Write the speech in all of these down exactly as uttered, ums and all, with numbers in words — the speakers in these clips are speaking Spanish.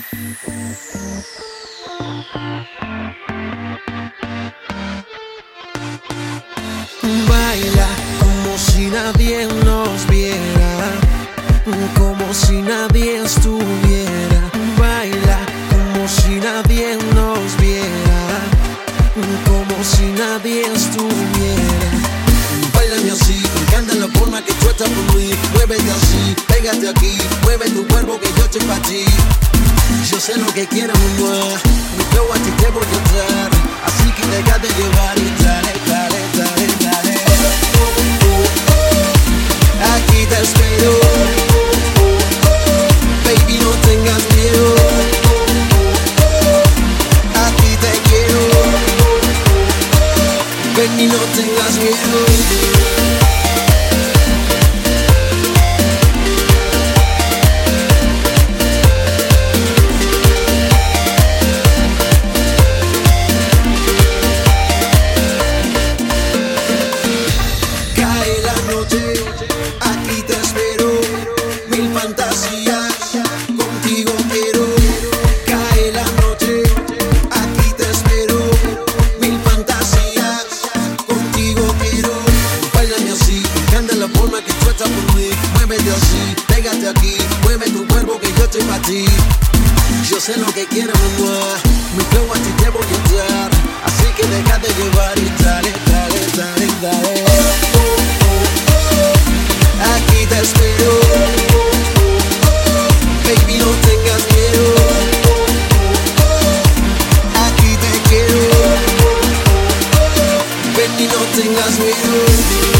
Baila como si nadie nos viera, como si nadie estuviera. Baila como si nadie nos viera, como si nadie estuviera. Báilame así, me encanta la forma que tú estás por mí. Muévete así, pégate aquí, mueve tu cuerpo que yo estoy pa' ti. Yo sé lo que quieres, mamá, mi flow a ti te voy a dar. Así que déjate llevar y dale, dale, dale, dale. Aquí te espero, baby, no tengas miedo. Aquí te quiero, ven y no tengas miedo. Yo sé lo que quieres, mamá, mi flow a ti te voy a dar. Así que déjate llevar y dale, dale, dale, dale. Aquí te espero, baby, no tengas miedo. Aquí te quiero, ven y no tengas miedo.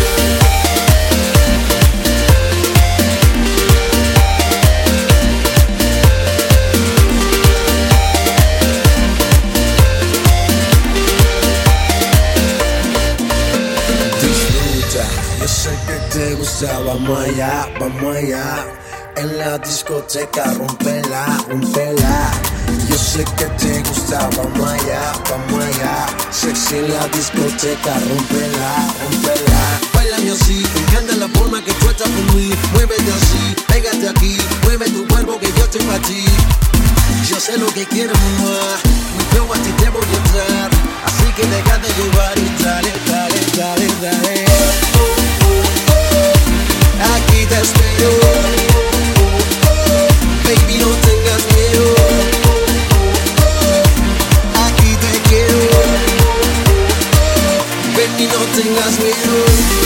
Yo sé que te gusta, vamos allá, vamos allá. En la discoteca, rompela, rompela. Yo sé que te gusta, vamos allá, vamos allá. Sexy en la discoteca, rompela, rompela. Báilame así, me encanta la forma que tú estás por mí. Muévete así, pégate aquí, mueve tu cuerpo que yo estoy pa' ti. Yo sé lo que quieres, mamá, mi flow a ti te voy a dar. Así que déjate llevar y dale, dale, dale, dale. Aquí te espero, baby, no tengas miedo. Aquí te quiero, ven y no tengas miedo.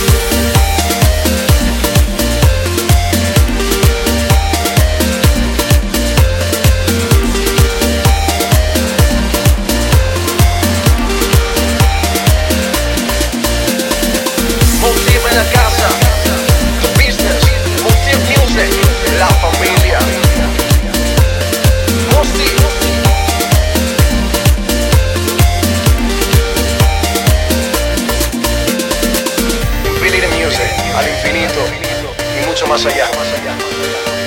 Al infinito y mucho más allá.